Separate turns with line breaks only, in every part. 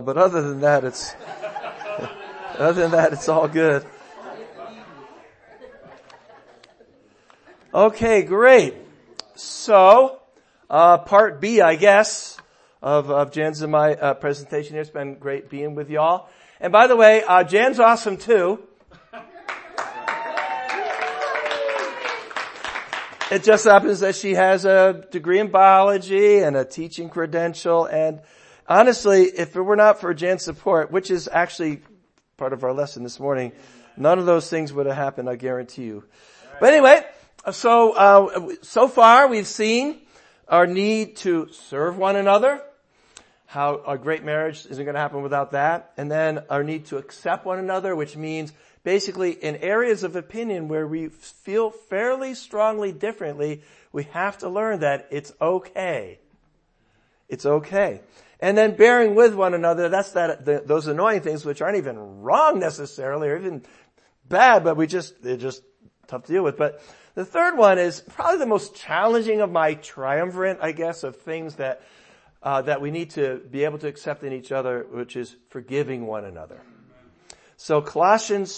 but other than that, it's all good. Okay, great. So, part B, I guess, of Jan's and my presentation here. It's been great being with y'all. And by the way, Jan's awesome too. It just happens that she has a degree in biology and a teaching credential. And honestly, if it were not for Jan's support, which is actually part of our lesson this morning, none of those things would have happened, I guarantee you. But anyway, so far we've seen our need to serve one another, how a great marriage isn't going to happen without that, and then our need to accept one another, which means basically in areas of opinion where we feel fairly strongly differently, we have to learn that it's okay. It's okay. And then bearing with one another, that's those annoying things which aren't even wrong necessarily or even bad, but they're just tough to deal with. But the third one is probably the most challenging of my triumvirate, I guess, of things that we need to be able to accept in each other, which is forgiving one another. So Colossians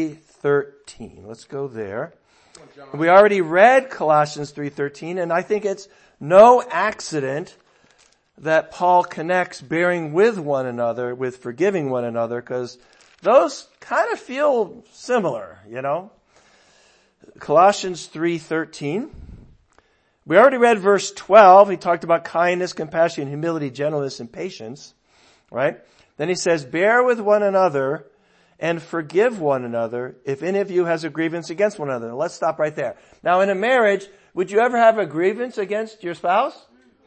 3:13. Let's go there. We already read Colossians 3:13, and I think it's no accident that Paul connects bearing with one another with forgiving one another, because those kind of feel similar, you know. Colossians 3:13. We already read verse 12. He talked about kindness, compassion, humility, gentleness, and patience, right? Then he says, bear with one another and forgive one another if any of you has a grievance against one another. Let's stop right there. Now in a marriage, would you ever have a grievance against your spouse?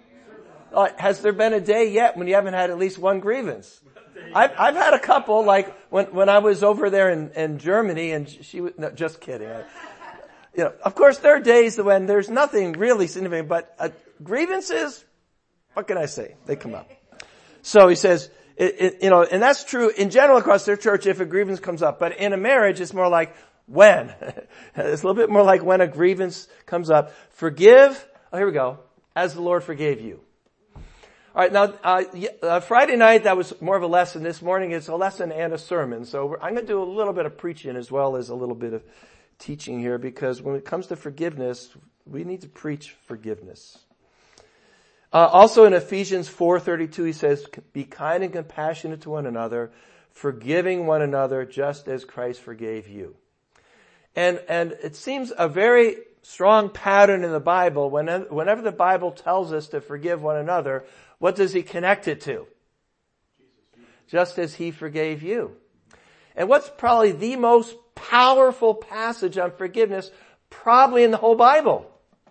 Has there been a day yet when you haven't had at least one grievance? I've had a couple, like when I was over there in Germany, and she was, no, just kidding. You know, of course there are days when there's nothing really significant, but grievances, what can I say? They come up. So he says, you know, and that's true in general across their church if a grievance comes up. But in a marriage, it's more like when. It's a little bit more like when a grievance comes up. Forgive, here we go, as the Lord forgave you. All right, now, Friday night, that was more of a lesson. This morning, it's a lesson and a sermon. So I'm going to do a little bit of preaching as well as a little bit of teaching here, because when it comes to forgiveness, we need to preach forgiveness. Also in Ephesians 4:32, he says, be kind and compassionate to one another, forgiving one another just as Christ forgave you. And it seems a very strong pattern in the Bible. Whenever the Bible tells us to forgive one another, what does he connect it to? Just as he forgave you. And what's probably the most powerful passage on forgiveness probably in the whole Bible?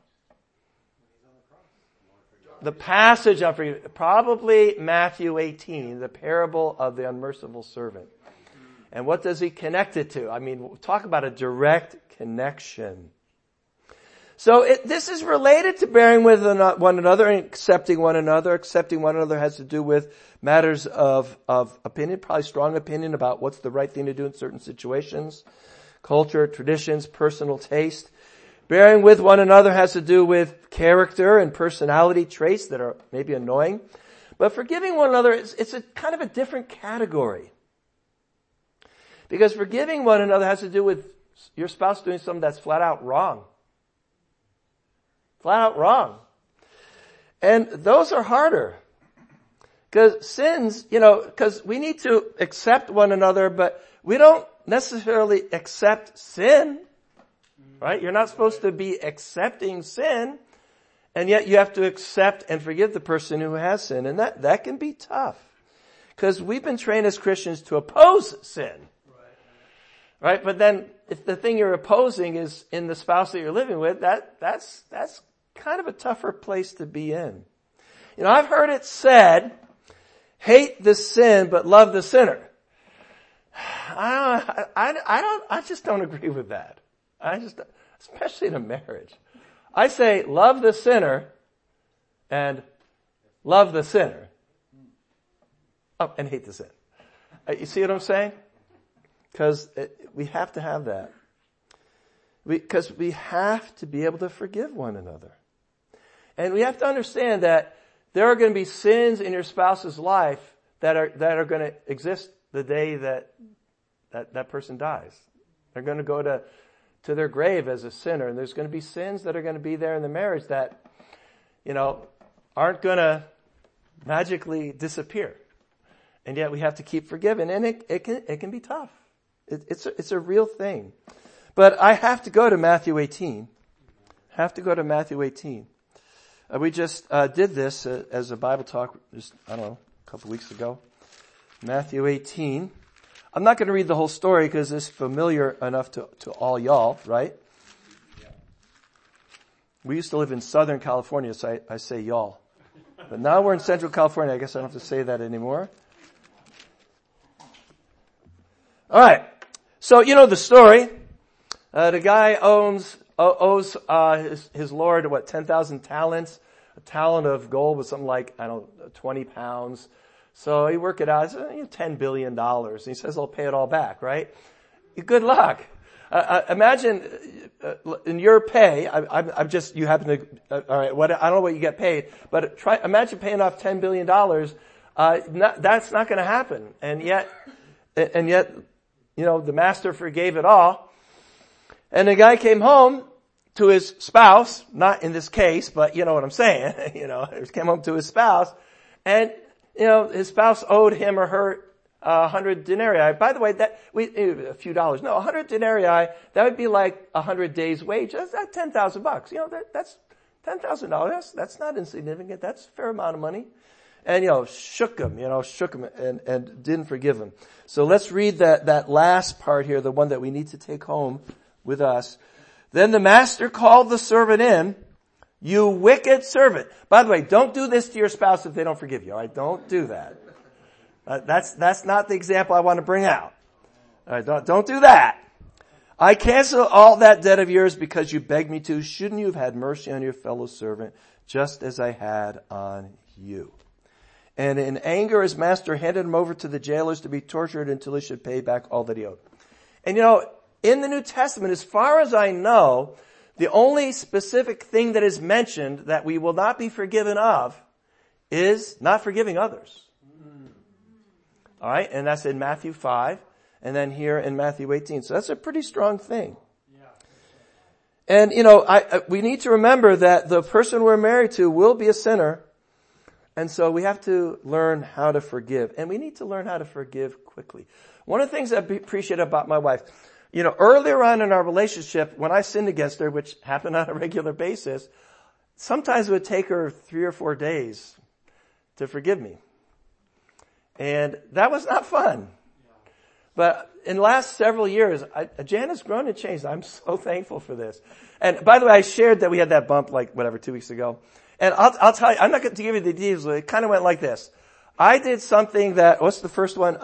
The passage on forgiveness, probably Matthew 18, the parable of the unmerciful servant. And what does he connect it to? I mean, talk about a direct connection. So this is related to bearing with one another and accepting one another. Accepting one another has to do with matters of opinion, probably strong opinion about what's the right thing to do in certain situations, culture, traditions, personal taste. Bearing with one another has to do with character and personality traits that are maybe annoying. But forgiving one another, it's a kind of a different category. Because forgiving one another has to do with your spouse doing something that's flat out wrong. Flat out wrong. And those are harder. Because sins, because we need to accept one another, but we don't necessarily accept sin. Right? You're not supposed to be accepting sin, and yet you have to accept and forgive the person who has sin. And that can be tough. Because we've been trained as Christians to oppose sin. Right? But then if the thing you're opposing is in the spouse that you're living with, that's kind of a tougher place to be in. I've heard it said, hate the sin but love the sinner. I just don't agree with that. Especially in a marriage. I say love the sinner and love the sinner. Oh, and hate the sin. You see what I'm saying? Because we have to have that. Because we have to be able to forgive one another. And we have to understand that there are going to be sins in your spouse's life that are going to exist the day that person dies. They're going to go to their grave as a sinner, and there's going to be sins that are going to be there in the marriage that, aren't going to magically disappear. And yet we have to keep forgiving, and it can be tough. It's a real thing. But I have to go to Matthew 18. We just did this as a Bible talk just, a couple weeks ago. Matthew 18. I'm not going to read the whole story because it's familiar enough to all y'all, right? We used to live in Southern California, so I say y'all. But now we're in Central California. I guess I don't have to say that anymore. All right. So, the story. The guy owes his Lord, 10,000 talents. A talent of gold was something like, 20 pounds. So he worked it out. It's $10 billion. And he says, I'll pay it all back, right? Good luck. Imagine in your pay, you happen to, all right, I don't know what you get paid, but imagine paying off $10 billion. That's not going to happen. And yet, the master forgave it all. And the guy came home to his spouse, not in this case, but you know what I'm saying. He came home to his spouse, and his spouse owed him or her 100 denarii. By the way, a few dollars. No, 100 denarii. That would be like 100 days' wage. That's $10,000. That's $10,000. That's not insignificant. That's a fair amount of money. And shook him and didn't forgive him. So let's read that last part here, the one that we need to take home with us. Then the master called the servant in. You wicked servant. By the way, don't do this to your spouse if they don't forgive you. All right, don't do that. That's not the example I want to bring out. All right, don't do that. I cancel all that debt of yours because you begged me to. Shouldn't you have had mercy on your fellow servant just as I had on you? And in anger, his master handed him over to the jailers to be tortured until he should pay back all that he owed. And in the New Testament, as far as I know, the only specific thing that is mentioned that we will not be forgiven of is not forgiving others. All right, and that's in Matthew 5, and then here in Matthew 18. So that's a pretty strong thing. And, we need to remember that the person we're married to will be a sinner, and so we have to learn how to forgive. And we need to learn how to forgive quickly. One of the things I appreciate about my wife, earlier on in our relationship, when I sinned against her, which happened on a regular basis, sometimes it would take her 3 or 4 days to forgive me. And that was not fun. But in the last several years, Jan has grown and changed. I'm so thankful for this. And by the way, I shared that we had that bump 2 weeks ago. And I'll tell you, I'm not going to give you the details. It kind of went like this. I did something what's the first one?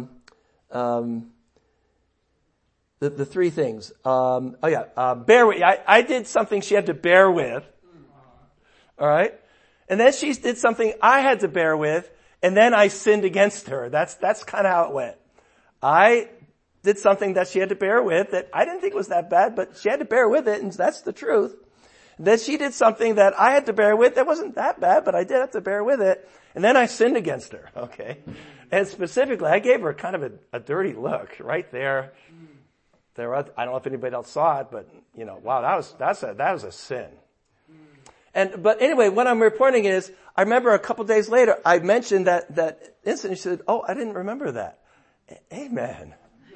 The three things. Bear with. I did something she had to bear with. All right. And then she did something I had to bear with, and then I sinned against her. That's kind of how it went. I did something that she had to bear with that I didn't think was that bad, but she had to bear with it, and that's the truth. Then she did something that I had to bear with that wasn't that bad, but I did have to bear with it, and then I sinned against her. Okay. And specifically, I gave her kind of a dirty look right there. I don't know if anybody else saw it, but wow, that was a sin. But anyway, what I'm reporting is, I remember a couple days later, I mentioned that incident. She said, "Oh, I didn't remember that." Amen.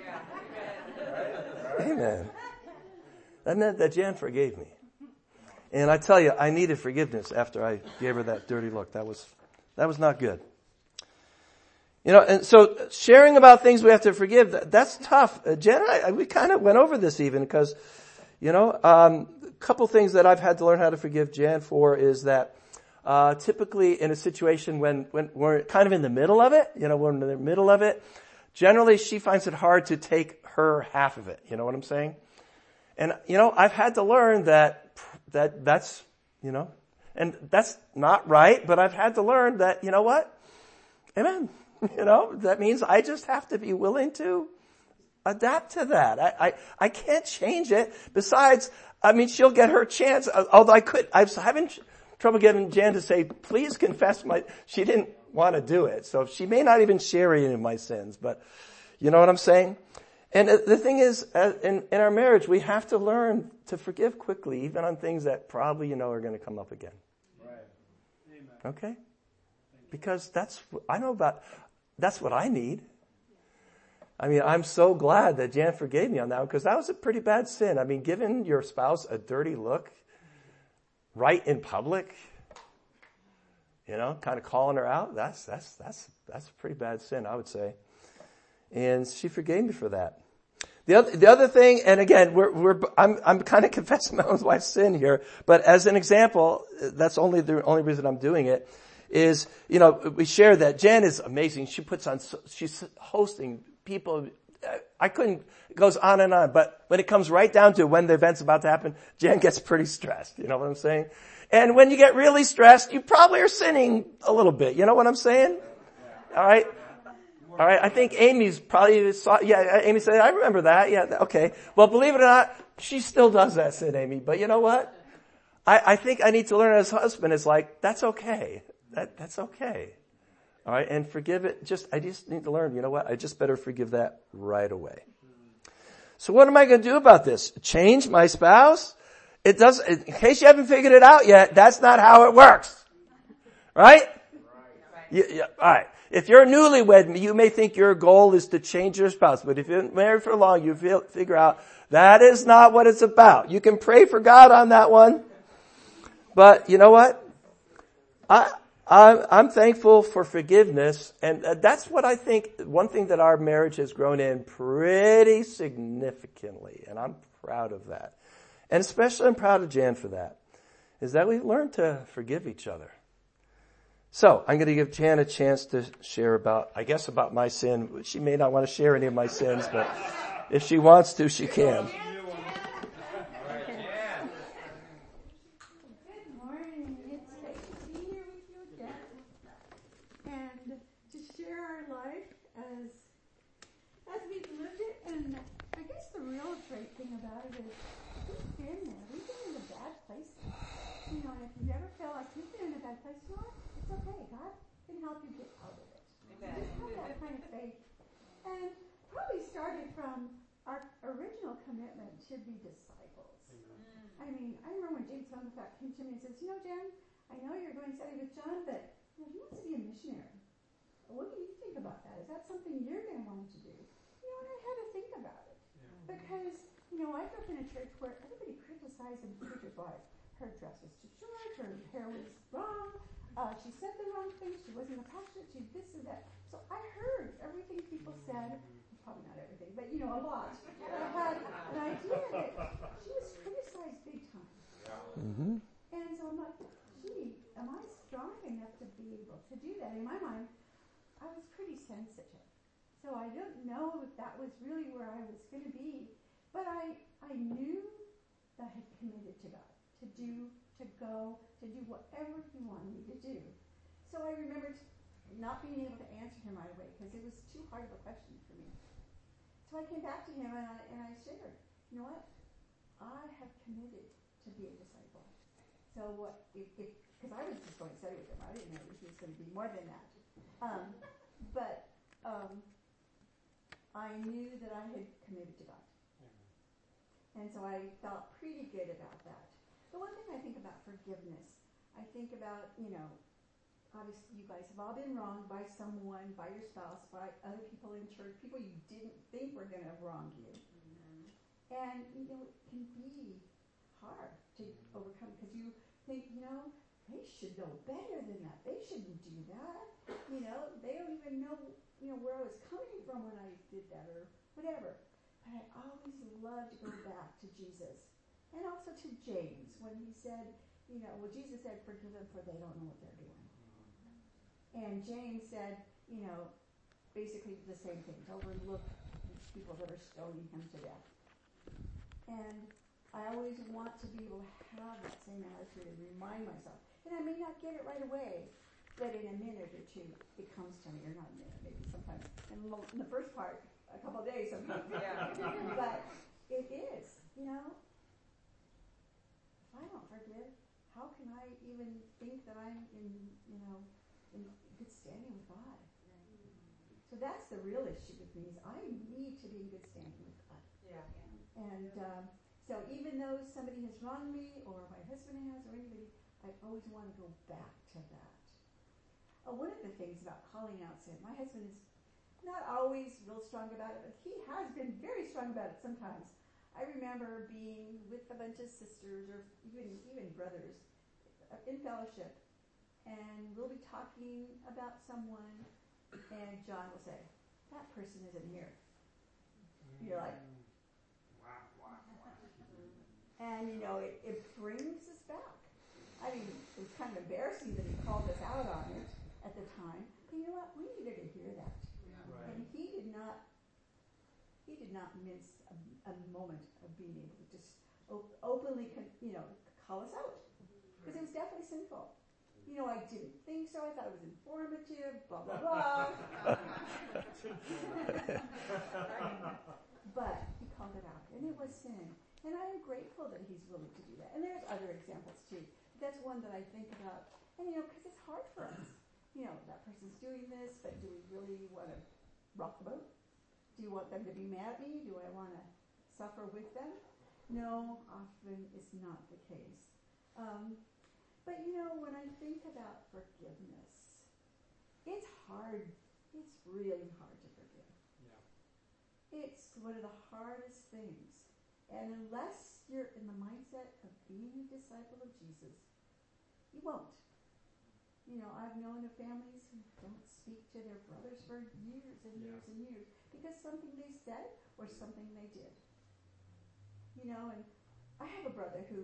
Amen. That meant that Jan forgave me. And I tell you, I needed forgiveness after I gave her that dirty look. That was not good. And so sharing about things we have to forgive, that's tough. Jen and I, we kind of went over this even because, a couple things that I've had to learn how to forgive Jan for is that, typically in a situation when we're kind of in the middle of it, we're in the middle of it, generally she finds it hard to take her half of it. You know what I'm saying? And, I've had to learn that's, and that's not right, but I've had to learn that, what? Amen. That means I just have to be willing to adapt to that. I can't change it. Besides, she'll get her chance, although I was having trouble getting Jan to say, please confess she didn't want to do it. So she may not even share any of my sins, but you know what I'm saying? And the thing is, in our marriage, we have to learn to forgive quickly, even on things that probably, are going to come up again.
Right. Amen.
Okay? Because that's what I need. I mean, I'm so glad that Jan forgave me on that, because that was a pretty bad sin. I mean, giving your spouse a dirty look right in public, kind of calling her out, that's a pretty bad sin, I would say. And she forgave me for that. The other thing, and again, I'm kind of confessing my own wife's sin here, but as an example, that's the only reason I'm doing it, is, we share that Jan is amazing. She's hosting people. It goes on and on, but when it comes right down to when the event's about to happen, Jan gets pretty stressed. You know what I'm saying? And when you get really stressed, you probably are sinning a little bit. You know what I'm saying? All right. I think Amy's probably Amy said, I remember that. Yeah. Okay. Well, believe it or not, she still does that sin, Amy. But you know what? I think I need to learn as a husband. It's like, that's okay. That's okay. All right. And forgive it. I just need to learn, you know what? I just better forgive that right away. So what am I going to do about this? Change my spouse? In case you haven't figured it out yet, that's not how it works. Right? Yeah, all right. If you're newlywed, you may think your goal is to change your spouse, but if you're married for long, you figure out that is not what it's about. You can pray for God on that one, but you know what? I'm thankful for forgiveness, and that's what I think. One thing that our marriage has grown in pretty significantly, and I'm proud of that. And especially I'm proud of Jan for that, is that we've learned to forgive each other. So I'm going to give Jan a chance to share about my sin. She may not want to share any of my sins, but if she wants to, she can.
Good morning. It's great to be here with you again and to share our life as we've lived it. And I guess the real great thing about it is we've been there. We've been in a bad place. And if you ever feel like you've been in a bad place, you know what? It's okay. God can help you get out of it. Amen. Just have that kind of faith. And probably started from our original commitment to be disciples. Amen. I mean, I remember when James Hungerford came to me and says, Jan, I know you're going to study with John, but he wants to be a missionary. What do you think about that? Is that something you're going to want to do? And I had to think about it. Yeah. Because, I grew up in a church where everybody criticized the preacher's wife. Her dress was too short, her hair was wrong, she said the wrong thing, she wasn't a pastor, she this and that. So I heard everything people said, probably not everything, but a lot. And I had an idea that she was criticized big time. Mm-hmm. And so I'm like, am I strong enough to be able to do that? In my mind, I was pretty sensitive. So I don't know if that was really where I was going to be, but I knew that I had committed to God. To do whatever he wanted me to do. So I remembered not being able to answer him right away because it was too hard of a question for me. So I came back to him and I shared, you know what? I have committed to be a disciple. So what, because I was just going to study with him. I didn't know he was going to be more than that. But I knew that I had committed to God. And so I felt pretty good about that. The one thing I think about forgiveness, I think about, obviously you guys have all been wronged by someone, by your spouse, by other people in church, people you didn't think were going to wrong you. Mm-hmm. And, it can be hard to overcome because you think, they should know better than that. They shouldn't do that. They don't even know, where I was coming from when I did that or whatever. But I always love to go back to Jesus. And also to James, when he said, Jesus said, forgive them for they don't know what they're doing. And James said, basically the same thing, to overlook these people that are stoning him to death. And I always want to be able to have that same attitude and remind myself. And I may not get it right away, but in a minute or two, it comes to me, or not a minute, maybe sometimes. In the first part, a couple of days sometimes. Yeah. But it is, if I don't forgive, how can I even think that I'm in good standing with God. So that's the real issue with me, is I need to be in good standing with God.
Yeah.
And so even though somebody has wronged me, or my husband has, or anybody, I always want to go back to that. One of the things about calling out sin, my husband is not always real strong about it, but he has been very strong about it sometimes. I remember being with a bunch of sisters, or even brothers, in fellowship, and we'll be talking about someone, and John will say, "That person isn't here." You're like, and it brings us back. I mean, it was kind of embarrassing that he called us out on it at the time, but you know what? We needed to hear that, and he did not mince a moment of being able to just openly, call us out, because it was definitely sinful. I didn't think so. I thought it was informative, blah, blah, blah. But he called it out, and it was sin. And I am grateful that he's willing to do that. And there's other examples, too. That's one that I think about. And, because it's hard for us. That person's doing this, but do we really want to rock the boat? Do you want them to be mad at me? Do I want to suffer with them? No, often it's not the case. But, when I think about forgiveness, it's hard. It's really hard to forgive. Yeah. It's one of the hardest things. And unless you're in the mindset of being a disciple of Jesus, you won't. I've known of families who don't speak to their brothers for years and years and years because something they said or something they did. And I have a brother who,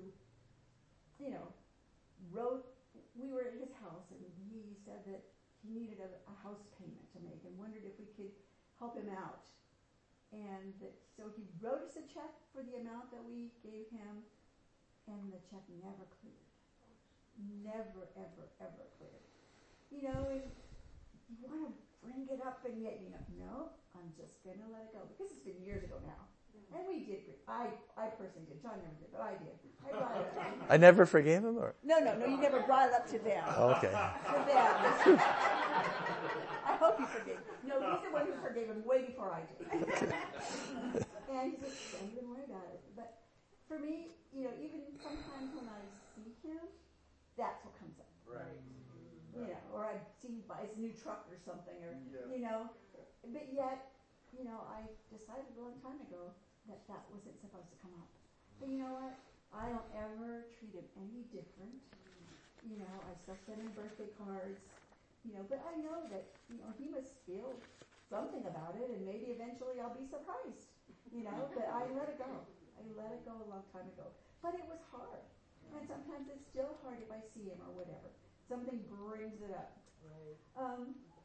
we were at his house, and he said that he needed a house payment to make and wondered if we could help him out. And so he wrote us a check for the amount that we gave him, and the check never cleared. Never, ever, ever cleared. And you want to bring it up, and yet, no, I'm just going to let it go. Because it's been years ago now. And we did. I personally did. John never did, but I did. I brought it up.
I never forgave him, or?
No, you never brought it up to them.
Oh, okay.
To them. I hope you forgave. No, he's the one who forgave him way before I did. And he said, "Don't even worry about it." But for me, even sometimes when I see him, that's what comes up.
Right.
Or I see he buys a new truck or something, or but yet, I decided a long time ago that wasn't supposed to come up. But you know what? I don't ever treat him any different. I still send him birthday cards. But I know that he must feel something about it, and maybe eventually I'll be surprised. But I let it go. I let it go a long time ago. But it was hard. And sometimes it's still hard if I see him or whatever. Something brings it up. Right.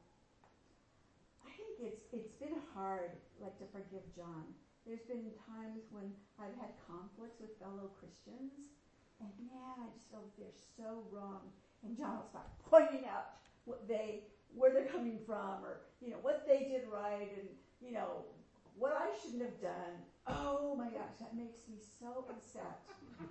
I think it's been hard, to forgive John. There's been times when I've had conflicts with fellow Christians, and man, I just feel they're so wrong. And John will start pointing out where they're coming from, or what they did right, and what I shouldn't have done. Oh my gosh, that makes me so upset.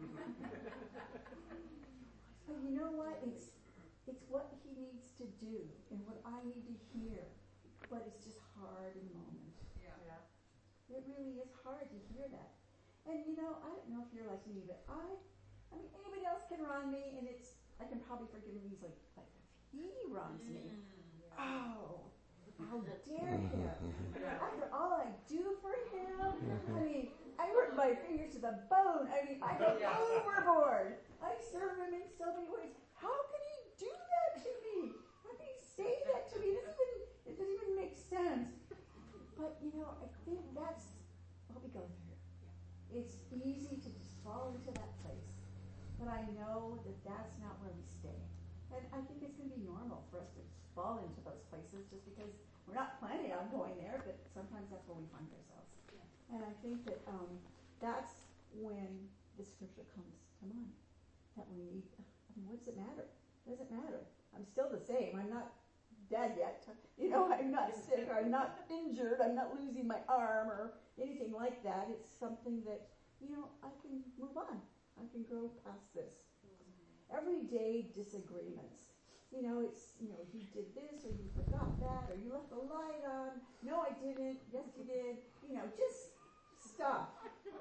But you know what? It's what he needs to do and what I need to hear. But it's just hard in the moment. Yeah. It really is hard to hear that. And I don't know if you're like me, but I mean, anybody else can wrong me, and I can probably forgive him easily. Like if he wrongs me, oh, how dare him? After all I do for him, I mean, I work my fingers to the bone. I mean, I go overboard. I serve him in so many ways. How can he do that to me? How can he say that to me? It doesn't even make sense. But, I think that's what we go through. It's easy to just fall into that place. But I know that that's not where we stay. And I think it's going to be normal for us to fall into those places just because we're not planning on going there, but sometimes that's where we find ourselves. And I think that that's when the scripture comes to mind. That we need, what does it matter? It doesn't matter. I'm still the same. I'm not dead yet. I'm not sick, or I'm not injured, I'm not losing my arm or anything like that. It's something that, I can move on. I can grow past this. Everyday disagreements. you did this, or you forgot that, or you left the light on. No, I didn't. Yes, you did. Just stop.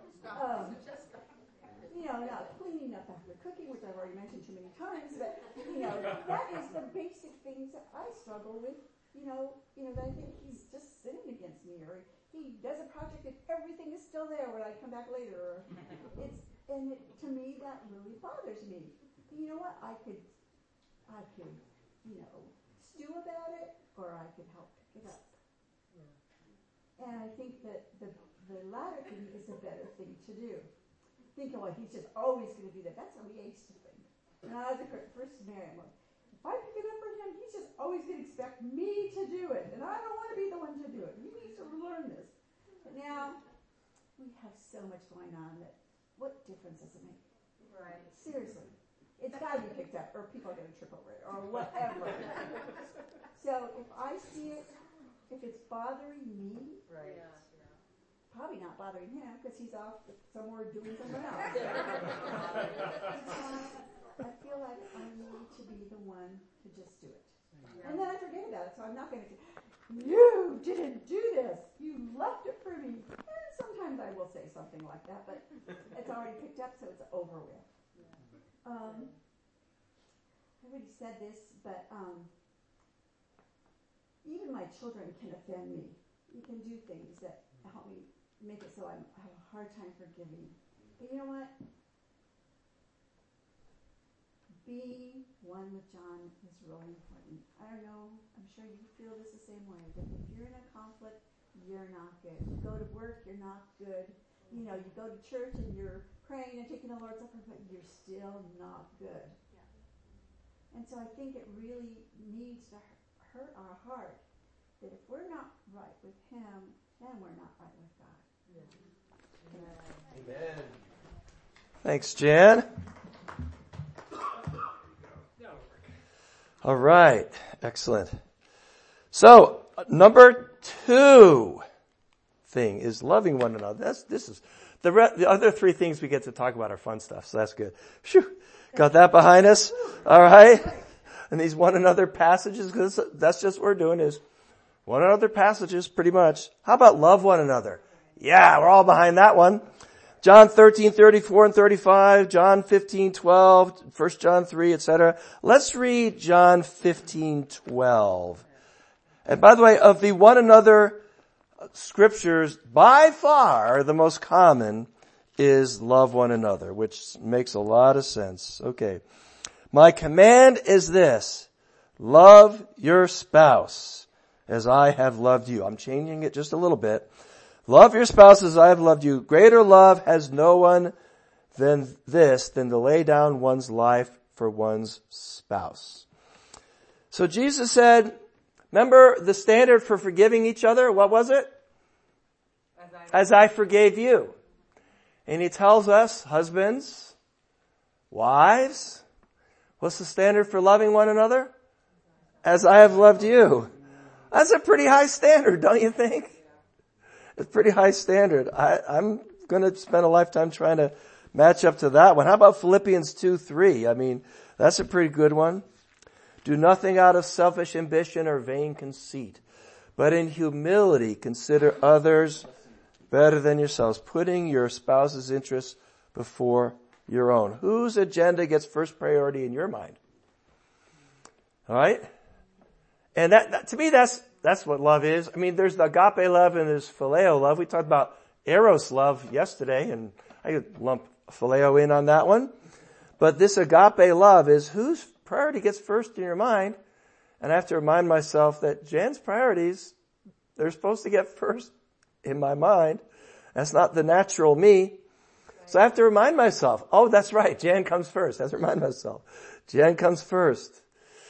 Not cleaning up after cooking, which I've already mentioned too many times, but, that is the basic things that I struggle with, that I think he's just sinning against me, or he does a project and everything is still there when I come back later, to me, that really bothers me. But you know what? I could, stew about it, or I could help pick it up. And I think that the latter thing is a better thing to do. Thinking, well, he's just always going to do that. That's how we used to think. When I was first married, I'm like, if I pick it up for him, he's just always going to expect me to do it. And I don't want to be the one to do it. He needs to learn this. But now, we have so much going on that what difference does it make? Right. Seriously. It's got to be picked up, or people are going to trip over it, or whatever. So if I see it, if it's bothering me, right. Probably not bothering him because he's off somewhere doing something else. I feel like I need to be the one to just do it. Yeah. And then I forget about it, so I'm not going to say, you didn't do this. You left it for me. And sometimes I will say something like that, but it's already picked up, so it's over with. I already said this, but even my children can offend me. You can do things that help me make it so I have a hard time forgiving. But you know what? Being one with John is really important. I don't know, I'm sure you feel this the same way, that if you're in a conflict, you're not good. You go to work, you're not good. You go to church and you're praying and taking the Lord's Supper, but you're still not good. Yeah. And so I think it really needs to hurt our heart that if we're not right with him, then we're not right with God. Yeah.
Amen. Thanks, Jan. All right. Excellent. So, number 2 thing is loving one another. This is the other 3 things we get to talk about are fun stuff, so that's good. Phew. Got that behind us? All right. And these one another passages, because that's just what we're doing is one another passages pretty much. How about love one another? Yeah, we're all behind that one. John 13:34 and 35, John 15:12, 1 John 3, etc. Let's read John 15:12. And by the way, of the one another scriptures, by far the most common is love one another, which makes a lot of sense. Okay. My command is this: love your spouse as I have loved you. I'm changing it just a little bit. Love your spouse as I have loved you. Greater love has no one than to lay down one's life for one's spouse. So Jesus said, remember the standard for forgiving each other? What was it? As I forgave you. And he tells us, husbands, wives, what's the standard for loving one another? As I have loved you. That's a pretty high standard, don't you think? It's a pretty high standard. I'm going to spend a lifetime trying to match up to that one. How about Philippians 2:3? I mean, that's a pretty good one. Do nothing out of selfish ambition or vain conceit, but in humility consider others better than yourselves, putting your spouse's interests before your own. Whose agenda gets first priority in your mind? All right? And that to me, that's what love is. I mean, there's the agape love and there's phileo love. We talked about eros love yesterday, and I could lump phileo in on that one. But this agape love is whose priority gets first in your mind. And I have to remind myself that Jan's priorities, they're supposed to get first in my mind. That's not the natural me. So I have to remind myself, oh, that's right, Jan comes first. I have to remind myself. Jan comes first.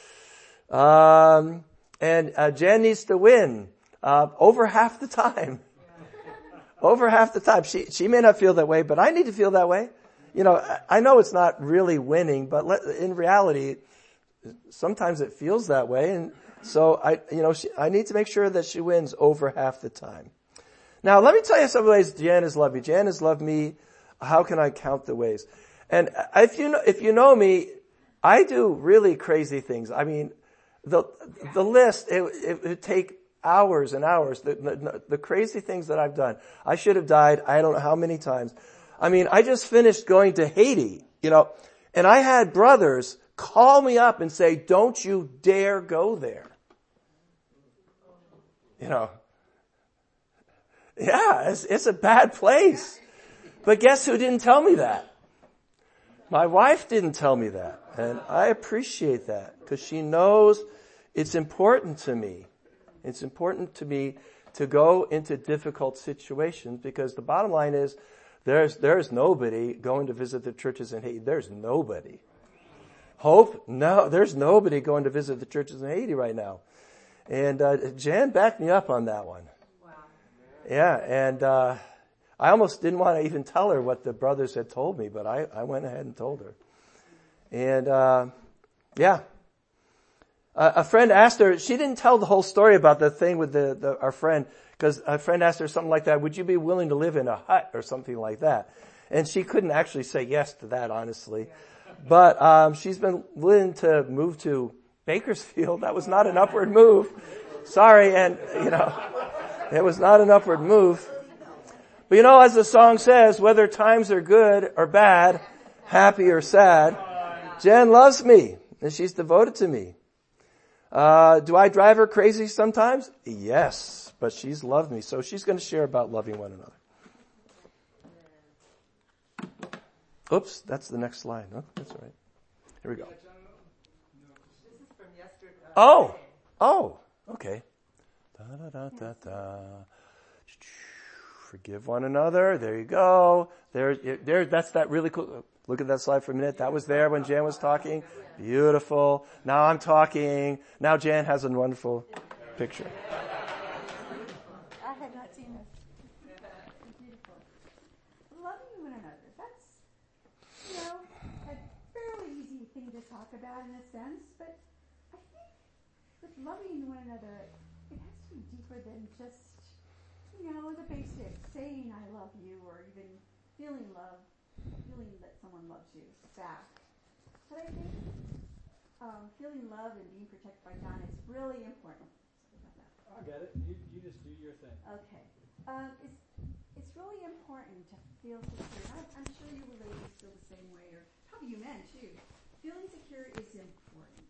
And Jan needs to win over half the time. Over half the time. She may not feel that way, but I need to feel that way. I know it's not really winning, but in reality, sometimes it feels that way. And so I need to make sure that she wins over half the time. Now, let me tell you some ways Jan has loved me. Jan has loved me. How can I count the ways? And if you know me, I do really crazy things. I mean, the list, it would take hours and hours. The crazy things that I've done. I should have died I don't know how many times. I mean, I just finished going to Haiti, and I had brothers call me up and say, don't you dare go there. Yeah, it's a bad place. But guess who didn't tell me that? My wife didn't tell me that. And I appreciate that because she knows it's important to me. It's important to me to go into difficult situations because the bottom line is there's nobody going to visit the churches in Haiti. There's nobody. Hope? No, there's nobody going to visit the churches in Haiti right now. And Jan backed me up on that one. Wow. Yeah, and I almost didn't want to even tell her what the brothers had told me, but I went ahead and told her. And yeah. A friend asked her, she didn't tell the whole story about the thing with our friend, because a friend asked her something like that, would you be willing to live in a hut or something like that? And she couldn't actually say yes to that, honestly. But she's been willing to move to Bakersfield. That was not an upward move. Sorry, and it was not an upward move. But as the song says, whether times are good or bad, happy or sad, Jen loves me, and she's devoted to me. Do I drive her crazy sometimes? Yes, but she's loved me, so she's going to share about loving one another. Oops, that's the next slide. No, that's all right. Here we go. Oh, okay. Forgive one another. There you go. There. That's that really cool. Look at that slide for a minute. That was there when Jan was talking. Beautiful. Now I'm talking. Now Jan has a wonderful picture.
I have not seen this. Beautiful. Loving one another. That's, a fairly easy thing to talk about in a sense, but I think with loving one another, it has to be deeper than just, the basic saying I love you or even feeling that someone loves you back. But I think feeling love and being protected by God is really important.
I get it. You just do your thing.
Okay. It's really important to feel secure. I'm sure you ladies feel the same way, or probably you men too. Feeling secure is important.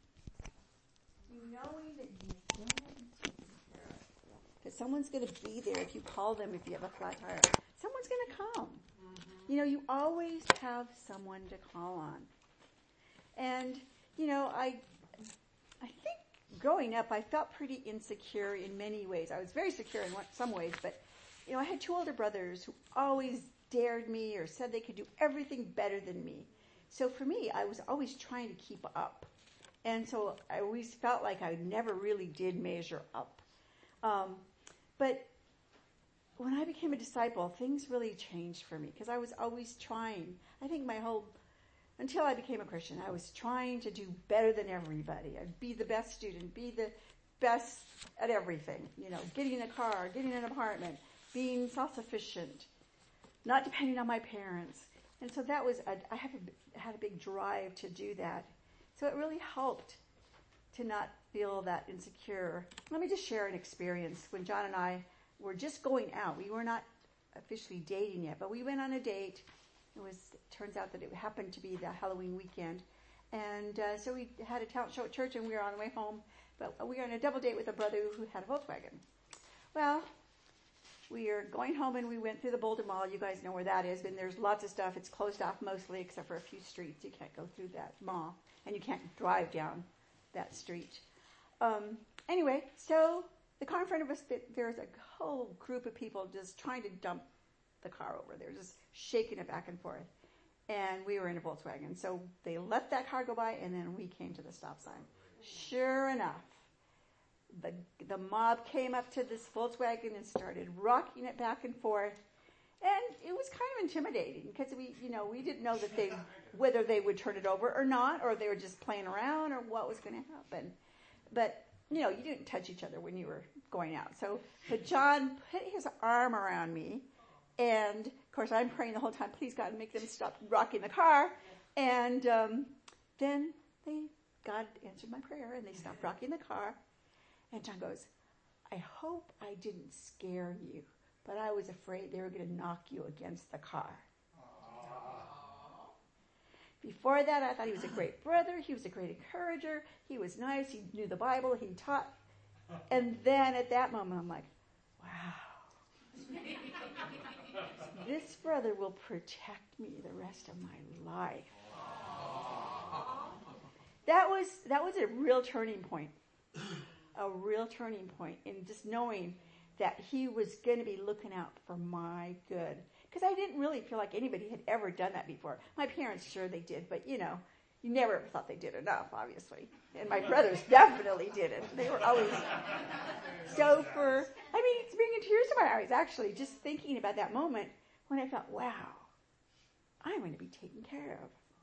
Knowing that you're going to be taken care of. Because someone's going to be there if you call them, if you have a flat tire. Someone's going to come. Mm-hmm. You always have someone to call on. And, I think growing up, I felt pretty insecure in many ways. I was very secure in some ways, but, I had two older brothers who always dared me or said they could do everything better than me. So for me, I was always trying to keep up. And so I always felt like I never really did measure up. But when I became a disciple, things really changed for me because I was always trying. I think until I became a Christian, I was trying to do better than everybody. I'd be the best student, be the best at everything. Getting a car, getting an apartment, being self-sufficient, not depending on my parents. And so that was, I had a big drive to do that. So it really helped to not feel that insecure. Let me just share an experience. When John and I were just going out, we were not officially dating yet, but we went on a date. Turns out that it happened to be the Halloween weekend. And so we had a talent show at church and we were on the way home. But we were on a double date with a brother who had a Volkswagen. Well, we are going home and we went through the Boulder Mall. You guys know where that is. And there's lots of stuff. It's closed off mostly except for a few streets. You can't go through that mall. And you can't drive down that street. Anyway, so the car in front of us, there's a whole group of people just trying to dump the car over. They're just shaking it back and forth. And we were in a Volkswagen. So they let that car go by, and then we came to the stop sign. Sure enough, the mob came up to this Volkswagen and started rocking it back and forth. And it was kind of intimidating because we didn't know that whether they would turn it over or not, or they were just playing around, or what was going to happen. But you didn't touch each other when you were going out. But John put his arm around me, and of course I'm praying the whole time, please God, make them stop rocking the car. And then
God answered my prayer, and they stopped rocking the car. And John goes, I hope I didn't scare you, but I was afraid they were going to knock you against the car. Before that, I thought he was a great brother. He was a great encourager. He was nice. He knew the Bible. He taught. And then at that moment, I'm like, wow. This brother will protect me the rest of my life. That was a real turning point. A real turning point in just knowing that he was going to be looking out for my good. Because I didn't really feel like anybody had ever done that before. My parents, sure they did, but you never thought they did enough, obviously. And my brothers definitely didn't. They were always it's bringing tears to my eyes, actually, just thinking about that moment when I felt, wow, I'm going to be taken care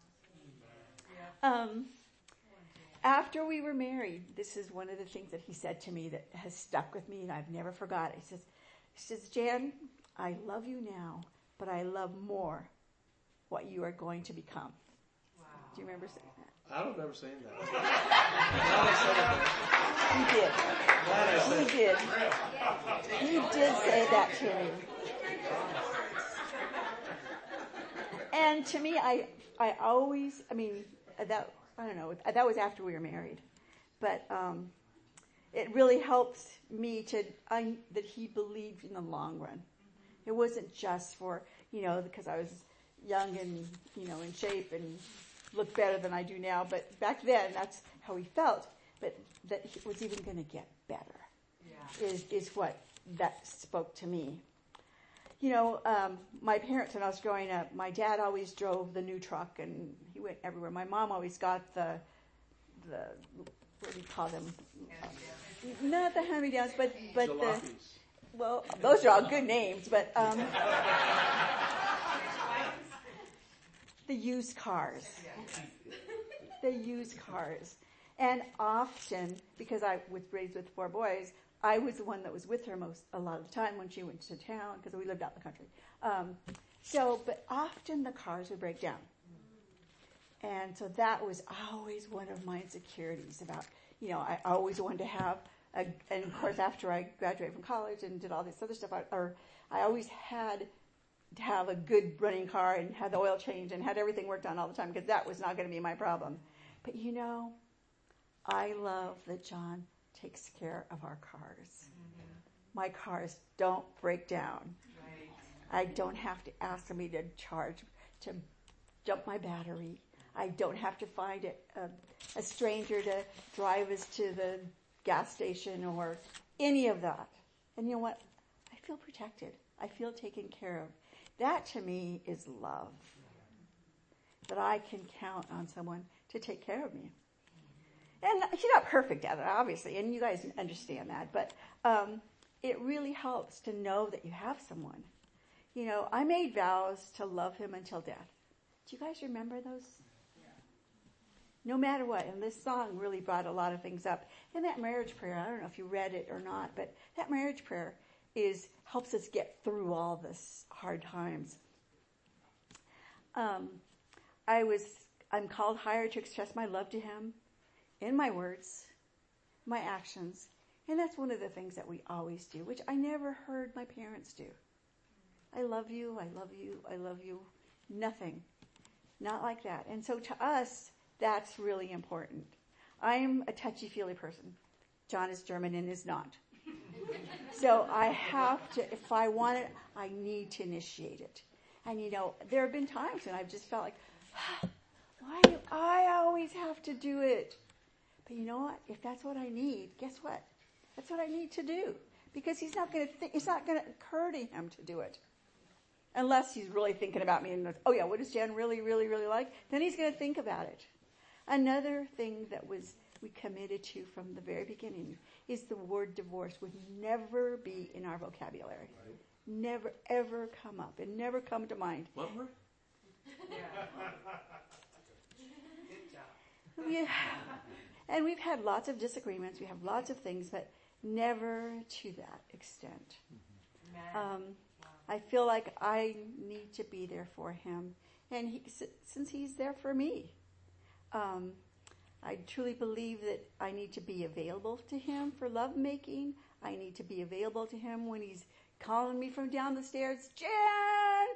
of. After we were married, this is one of the things that he said to me that has stuck with me and I've never forgot. He says, Jan, I love you now, but I love more what you are going to become. Wow. Do you remember saying that?
I don't remember saying that.
He did. He did say that to me. And to me, I don't know, that was after we were married. But it really helps me that he believed in the long run. It wasn't just for, because I was young and, in shape and looked better than I do now. But back then, that's how he felt. But that it was even going to get better is what that spoke to me. My parents, when I was growing up, my dad always drove the new truck and he went everywhere. My mom always got the what do you call them? Not the hand-me-downs, but those are all good names, but the used cars. The used cars. And often, because I was raised with 4 boys, I was the one that was with her a lot of the time when she went to town, because we lived out in the country. But often the cars would break down. And so that was always one of my insecurities about, I always wanted to have, and of course after I graduated from college and did all this other stuff, I always had to have a good running car and had the oil change and had everything worked on all the time, because that was not going to be my problem. But I love that John takes care of our cars. Mm-hmm. My cars don't break down. Right. I don't have to ask somebody to dump my battery. I don't have to find a stranger to drive us to the gas station or any of that. And you know what? I feel protected. I feel taken care of. That to me is love. That I can count on someone to take care of me. And she's not perfect at it, obviously, and you guys understand that. But it really helps to know that you have someone. I made vows to love him until death. Do you guys remember those? Yeah. No matter what. And this song really brought a lot of things up. And that marriage prayer, I don't know if you read it or not, but that marriage prayer helps us get through all this hard times. I'm called higher to express my love to him in my words, my actions, and that's one of the things that we always do, which I never heard my parents do. I love you, I love you, I love you. Nothing. Not like that. And so to us, that's really important. I'm a touchy-feely person. John is German and is not. So I have to, if I want it, I need to initiate it. And there have been times when I've just felt like, why do I always have to do it? But you know what? If that's what I need, guess what? That's what I need to do. Because it's not going to occur to him to do it. Unless he's really thinking about me and, what does Jan really, really, really like? Then he's going to think about it. Another thing that we committed to from the very beginning is the word divorce would never be in our vocabulary. Right. Never, ever come up. It never come to mind.
What word?
Yeah. And we've had lots of disagreements. We have lots of things, but never to that extent. I feel like I need to be there for him, and since he's there for me. I truly believe that I need to be available to him for lovemaking. I need to be available to him when he's calling me from down the stairs, Jan,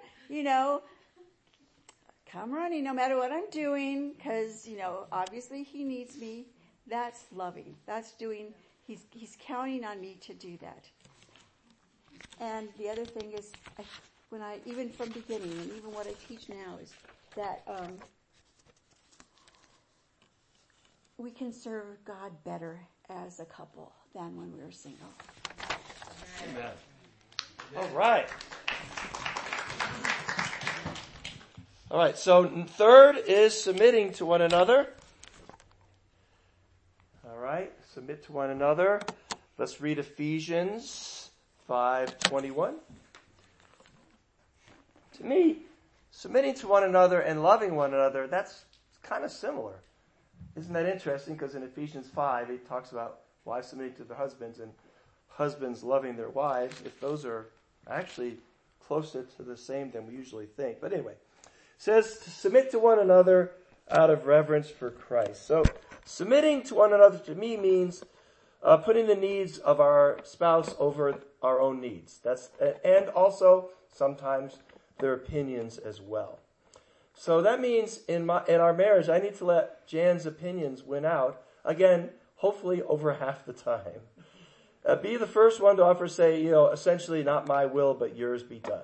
come running no matter what I'm doing, because, obviously he needs me. That's loving. That's doing, he's counting on me to do that. And the other thing is, even from beginning, and even what I teach now, is that we can serve God better as a couple than when we were single.
Amen. All right. All right, so third is submitting to one another. All right, submit to one another. Let's read Ephesians 5:21. To me, submitting to one another and loving one another, that's kind of similar. Isn't that interesting? Because in Ephesians 5, it talks about wives submitting to their husbands and husbands loving their wives. If those are actually closer to the same than we usually think. But anyway, it says to submit to one another out of reverence for Christ. So submitting to one another to me means putting the needs of our spouse over our own needs. And also sometimes their opinions as well. So that means in our marriage, I need to let Jan's opinions win out. Again, hopefully over half the time. Be the first one to offer, say, essentially not my will, but yours be done.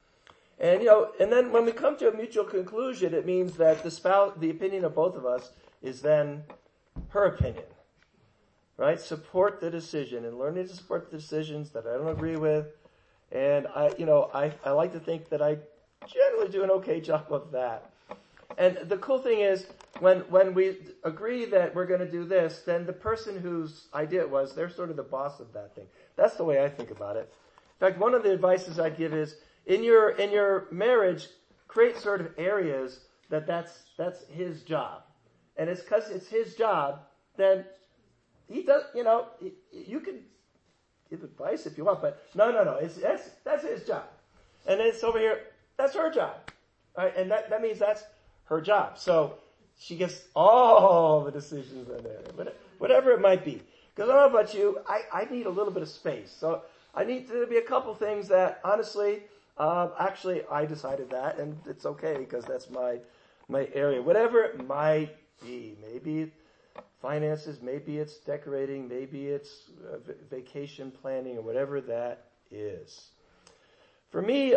And, and then when we come to a mutual conclusion, it means that the opinion of both of us is then her opinion. Right? Support the decision and learning to support the decisions that I don't agree with. And I like to think that I generally do an okay job of that. And the cool thing is, when we agree that we're going to do this, then the person whose idea it was, they're sort of the boss of that thing. That's the way I think about it. In fact, one of the advices I give is, in your marriage, create sort of areas that's his job. And it's because it's his job, then he does, you can give advice if you want, but no, that's his job. And it's over here, that's her job. Right? And that means that's her job. So she gets all the decisions in there, whatever it might be. Because I don't know about you, I need a little bit of space. So I need to be a couple things that, honestly, actually I decided that, and it's okay because that's my area. Whatever it might be. Maybe finances, maybe it's decorating, maybe it's vacation planning, or whatever that is. For me,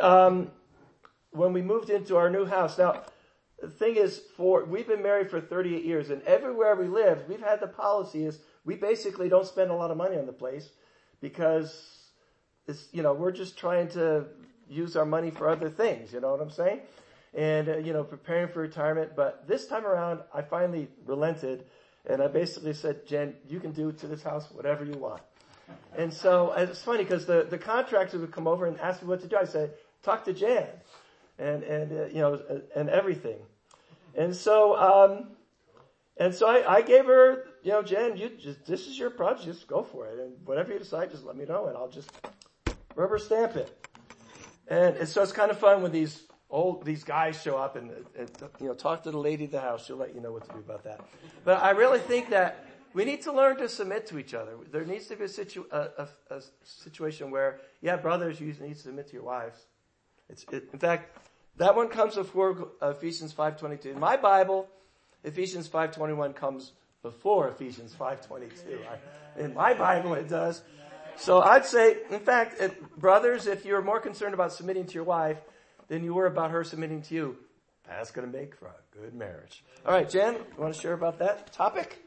when we moved into our new house, now, the thing is, we've been married for 38 years, and everywhere we lived, we've had the policy is we basically don't spend a lot of money on the place because we're just trying to use our money for other things, you know what I'm saying? And, preparing for retirement. But this time around, I finally relented, and I basically said, Jen, you can do to this house whatever you want. And so it's funny because the contractor would come over and ask me what to do. I said, talk to Jan. And everything. And so I gave her, Jen, this is your project, just go for it. And whatever you decide, just let me know and I'll just rubber stamp it. And so it's kind of fun when these guys show up and talk to the lady of the house. She'll let you know what to do about that. But I really think that we need to learn to submit to each other. There needs to be a situation where, brothers, you need to submit to your wives. In fact, that one comes before Ephesians 5:22. In my Bible, Ephesians 5:21 comes before Ephesians 5:22. In my Bible, it does. So I'd say, in fact, brothers, if you're more concerned about submitting to your wife than you were about her submitting to you, that's going to make for a good marriage. All right, Jan, you want to share about that topic?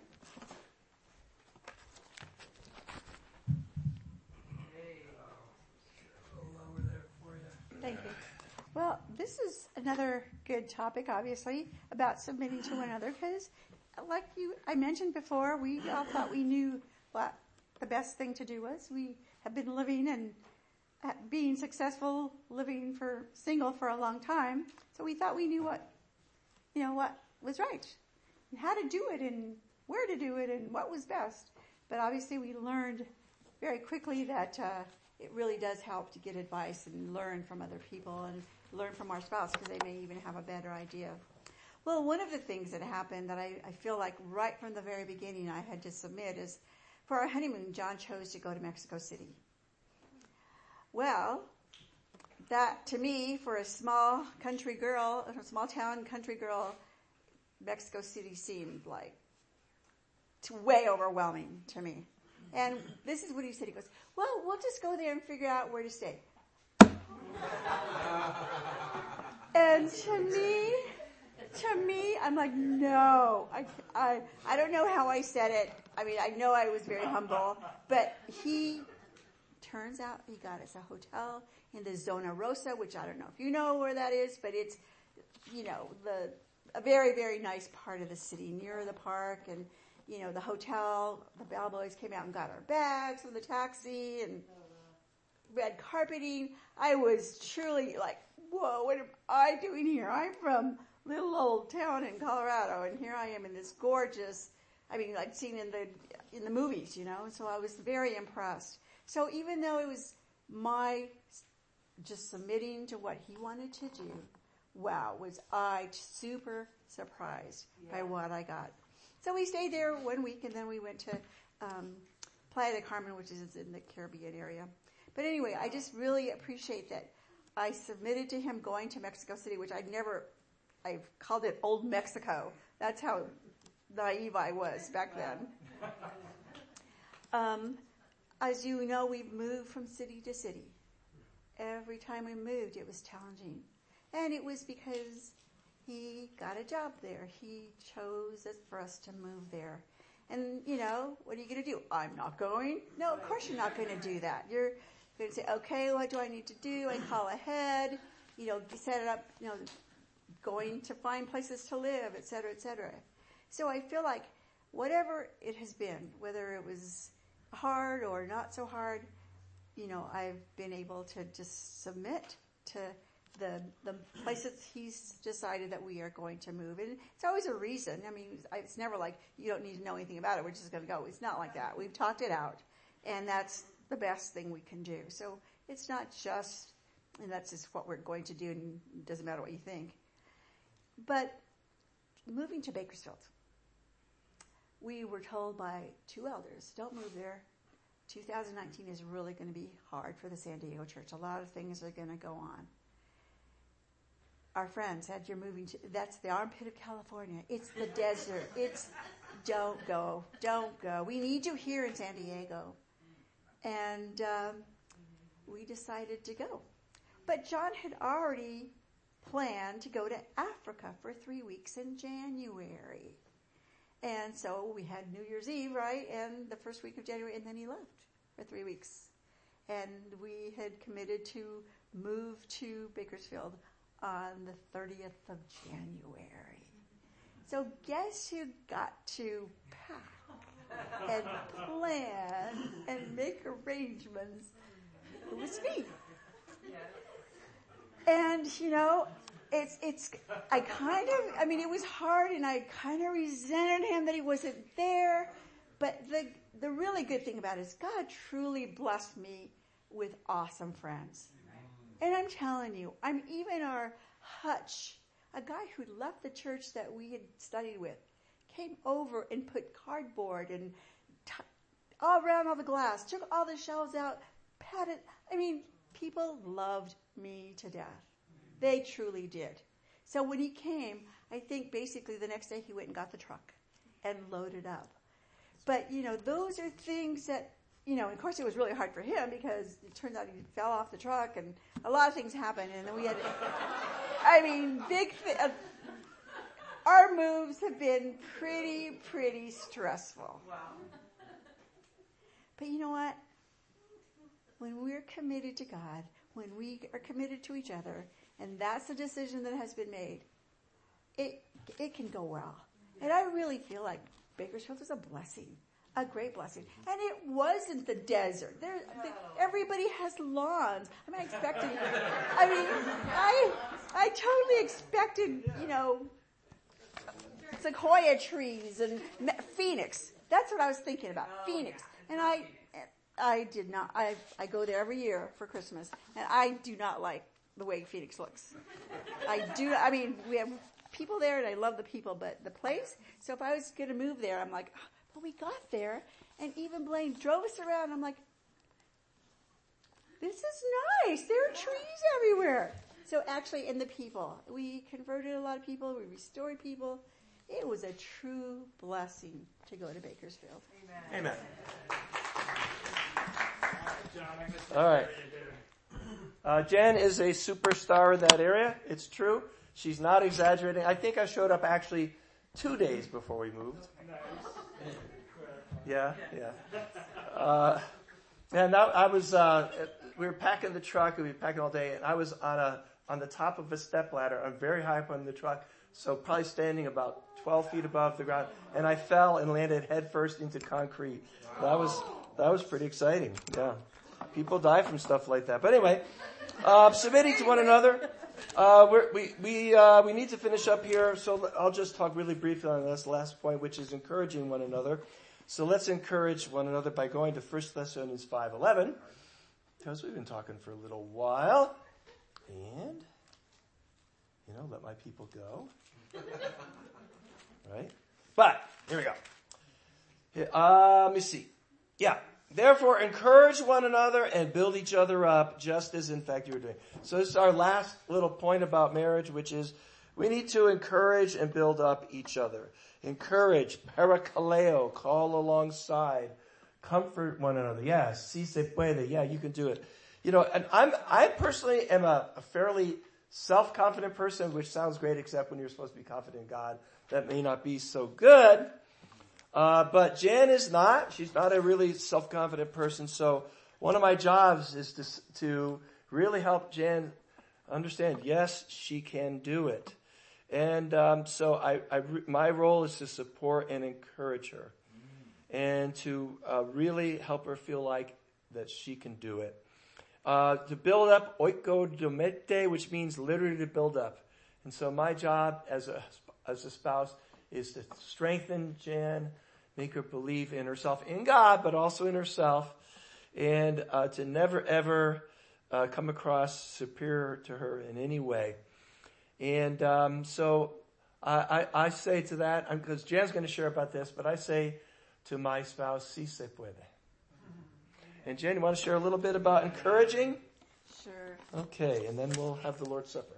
Thank you. Well, this is another good topic, obviously, about submitting to one another, because like I mentioned before, we all thought we knew what the best thing to do was. We have been living and being successful, living single for a long time, so we thought we knew what was right, and how to do it, and where to do it, and what was best. But obviously we learned very quickly that it really does help to get advice and learn from other people and learn from our spouse, because they may even have a better idea. Well, one of the things that happened that I feel like right from the very beginning I had to submit is for our honeymoon, John chose to go to Mexico City. Well, that to me, for a small country girl, a small town country girl, Mexico City seemed like way overwhelming to me. And this is what he said. He goes, well, we'll just go there and figure out where to stay. And to me, I'm like, no, I don't know how I said it. I mean, I know I was very humble, but turns out he got us a hotel in the Zona Rosa, which I don't know if you know where that is, but it's, a very, very nice part of the city near the park. And, the hotel, the bellboys came out and got our bags from the taxi and red carpeting. I was truly like, whoa, what am I doing here? I'm from little old town in Colorado, and here I am in this gorgeous, like seen in the movies, So I was very impressed. So even though it was my just submitting to what he wanted to do, wow, was I super surprised by what I got. So we stayed there 1 week, and then we went to Playa del Carmen, which is in the Caribbean area. But anyway, I just really appreciate that I submitted to him going to Mexico City, which I've called it Old Mexico. That's how naive I was back then. As you know, we've moved from city to city. Every time we moved, it was challenging. And it was because he got a job there. He chose for us to move there. And, what are you going to do? I'm not going. No, of course you're not going to do that. You're going to say, okay, what do I need to do? I call ahead, set it up, going to find places to live, et cetera, et cetera. So I feel like whatever it has been, whether it was hard or not so hard, I've been able to just submit to the places he's decided that we are going to move. And it's always a reason. It's never like you don't need to know anything about it. We're just going to go. It's not like that. We've talked it out, and that's the best thing we can do. So it's not just, and that's just what we're going to do, and it doesn't matter what you think. But moving to Bakersfield, we were told by two elders, don't move there. 2019 is really going to be hard for the San Diego church. A lot of things are going to go on. Our friend said, you're moving to, that's the armpit of California. It's the desert. Don't go. We need you here in San Diego. And we decided to go. But John had already planned to go to Africa for 3 weeks in January. And so we had New Year's Eve, right? And the first week of January, and then he left for 3 weeks. And we had committed to move to Bakersfield on the 30th of January. So guess who got to pack and plan and make arrangements? It was me. And, it was hard, and I kind of resented him that he wasn't there. But the really good thing about it is God truly blessed me with awesome friends. And I'm telling you, even our Hutch, a guy who left the church that we had studied with, came over and put cardboard and all around all the glass, took all the shelves out, patted. People loved me to death. They truly did. So when he came, I think basically the next day he went and got the truck and loaded up. But, those are things that, of course it was really hard for him because it turned out he fell off the truck and a lot of things happened. And then we had, our moves have been pretty stressful. Wow. But you know what? When we're committed to God, when we are committed to each other, and that's the decision that has been made, it can go well. And I really feel like Bakersfield is a blessing, a great blessing. And it wasn't the desert. Everybody has lawns. I totally expected, sequoia trees and Phoenix. That's what I was thinking about, Phoenix. And I did not. I go there every year for Christmas, and I do not like the way Phoenix looks. We have people there and I love the people, but the place, so if I was going to move there, I'm like, but we got there and even Blaine drove us around. I'm like, this is nice. There are trees everywhere. So actually in the people, we converted a lot of people. We restored people. It was a true blessing to go to Bakersfield.
Amen. All right. Jen is a superstar in that area. It's true. She's not exaggerating. I think I showed up actually 2 days before we moved. Yeah. And I was, we were packing the truck, and we were packing all day, and I was on the top of a stepladder. I'm very high up on the truck, so probably standing about 12 feet above the ground, and I fell and landed headfirst into concrete. That was pretty exciting. Yeah. People die from stuff like that. But anyway, submitting to one another. We need to finish up here, so I'll just talk really briefly on this last point, which is encouraging one another. So let's encourage one another by going to 1 Thessalonians 5:11, because we've been talking for a little while. And, let my people go. Right? But, here we go. Let me see. Yeah. Therefore, encourage one another and build each other up, just as in fact you are doing. So this is our last little point about marriage, which is we need to encourage and build up each other. Encourage, parakaleo, call alongside, comfort one another. Yes, si se puede. Yeah, you can do it. And I personally am a fairly self-confident person, which sounds great, except when you're supposed to be confident in God. That may not be so good. But Jan is not. She's not a really self-confident person. So one of my jobs is to really help Jan understand, yes, she can do it. And so my role is to support and encourage her and to really help her feel like that she can do it. To build up, oikodomete, which means literally to build up. And so my job as a spouse is to strengthen Jan, make her believe in herself, in God, but also in herself, and to never ever come across superior to her in any way. And so I say to that, because Jan's going to share about this, but I say to my spouse, si se puede. And Jan, you want to share a little bit about encouraging?
Sure.
Okay, and then we'll have the Lord's Supper.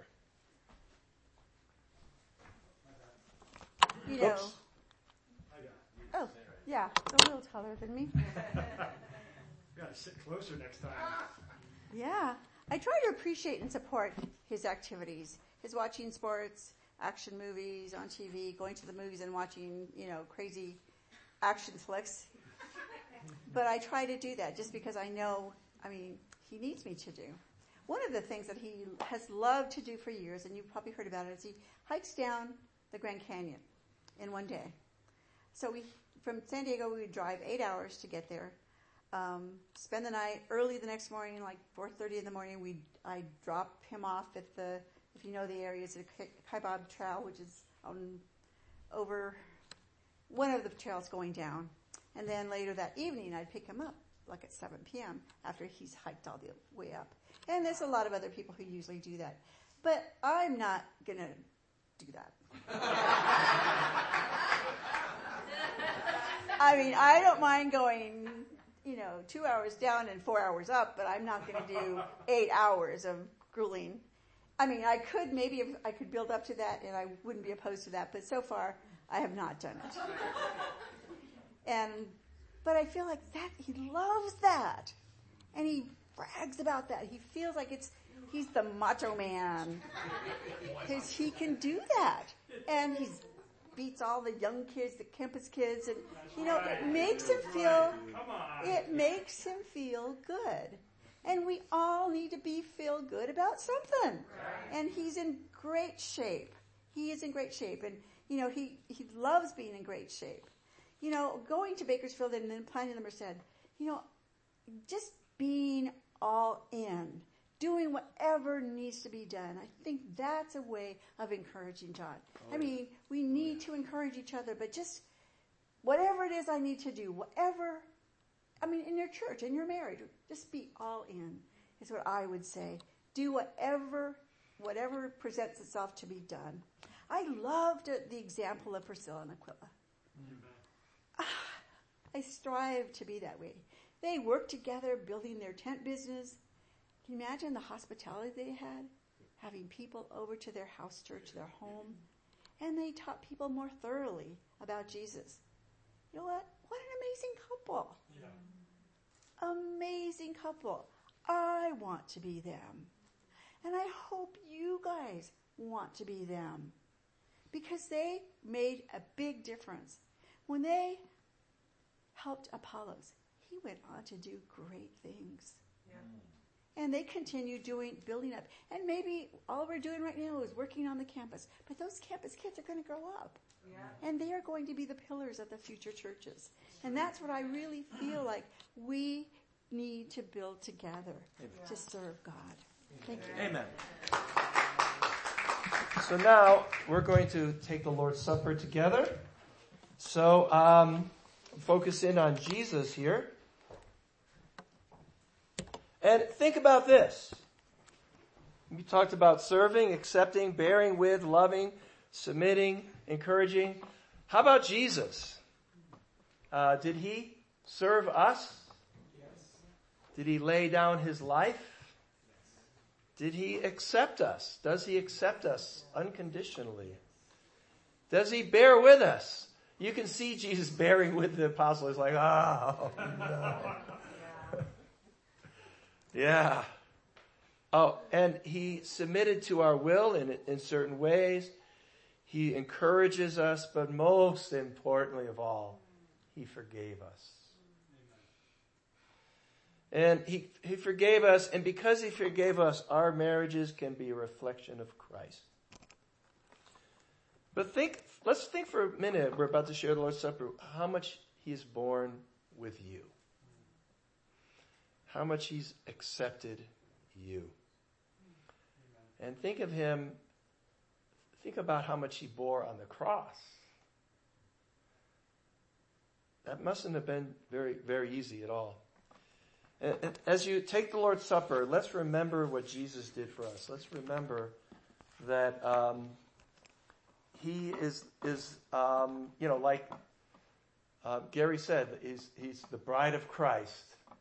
Oops.
Oh, yeah, a little taller than me.
Gotta sit closer next time.
Yeah. I try to appreciate and support his activities. His watching sports, action movies on TV, going to the movies and watching, crazy action flicks. But I try to do that just because I know, he needs me to do. One of the things that he has loved to do for years, and you've probably heard about it, is he hikes down the Grand Canyon in one day. So from San Diego, we would drive 8 hours to get there. Spend the night early the next morning, like 4:30 in the morning. I drop him off at if you know the area, it's the Kaibab Trail, which is over one of the trails going down. And then later that evening, I'd pick him up, like at 7 p.m. after he's hiked all the way up. And there's a lot of other people who usually do that. But I'm not going to do that. I don't mind going, 2 hours down and 4 hours up, but I'm not going to do 8 hours of grueling. I could, maybe if I could build up to that, and I wouldn't be opposed to that, but so far, I have not done it. But I feel like that, he loves that. And he brags about that. He feels like he's the macho man. Because he can do that. And he beats all the young kids, the campus kids, and, it makes him feel good. And we all need to feel good about something. And he's in great shape. He is in great shape. And, he loves being in great shape. Going to Bakersfield and then planning the Merced, just being all in, doing whatever needs to be done. I think that's a way of encouraging John. We need to encourage each other, but just whatever it is I need to do, in your church, in your marriage, just be all in, is what I would say. Do whatever presents itself to be done. I loved the example of Priscilla and Aquila. I strive to be that way. They worked together building their tent business. Can you imagine the hospitality they had? Having people over to their house church, their home. And they taught people more thoroughly about Jesus. You know what? What an amazing couple. Yeah. Amazing couple. I want to be them. And I hope you guys want to be them. Because they made a big difference. When they helped Apollos, he went on to do great things. Yeah. And they continue building up. And maybe all we're doing right now is working on the campus. But those campus kids are going to grow up. Yeah. And they are going to be the pillars of the future churches. And that's what I really feel like we need to build together to serve God. Thank you.
Amen. So now we're going to take the Lord's Supper together. So focus in on Jesus here. And think about this. We talked about serving, accepting, bearing with, loving, submitting, encouraging. How about Jesus? Did he serve us? Yes. Did he lay down his life? Did he accept us? Does he accept us unconditionally? Does he bear with us? You can see Jesus bearing with the apostles. He's like, oh, no. Yeah. Oh, and he submitted to our will in certain ways. He encourages us, but most importantly of all, he forgave us. And he forgave us, and because he forgave us, our marriages can be a reflection of Christ. But let's think for a minute, we're about to share the Lord's Supper, how much he is born with you. How much he's accepted you. And think about how much he bore on the cross. That mustn't have been very, very easy at all. And as you take the Lord's Supper, let's remember what Jesus did for us. Let's remember that he is like Gary said, he's the bride of Christ.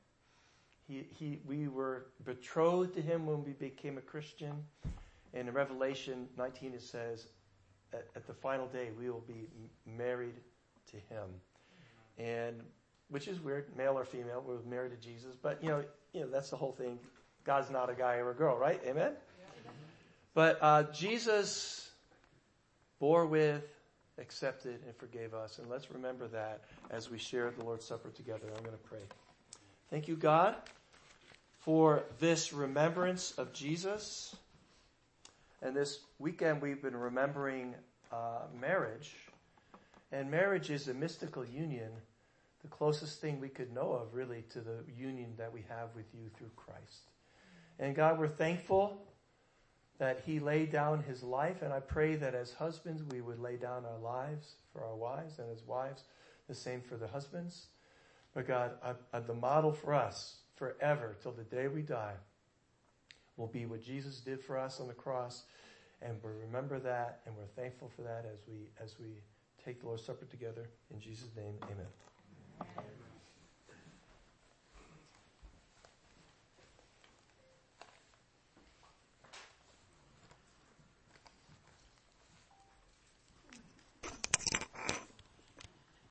We were betrothed to him when we became a Christian. And in Revelation 19 it says, at the final day we will be married to him. And which is weird, male or female, we're married to Jesus. But you know that's the whole thing. God's not a guy or a girl, right? Amen? Yeah. But Jesus bore with, accepted, and forgave us. And let's remember that as we share the Lord's Supper together. I'm going to pray. Thank you, God, for this remembrance of Jesus. And this weekend we've been remembering marriage. And marriage is a mystical union, the closest thing we could know of really to the union that we have with you through Christ. And God, we're thankful that he laid down his life. And I pray that as husbands we would lay down our lives for our wives, and as wives the same for the husbands. But God, the model for us forever till the day we die will be what Jesus did for us on the cross. And we remember that, and we're thankful for that as we take the Lord's Supper together. In Jesus' name, amen.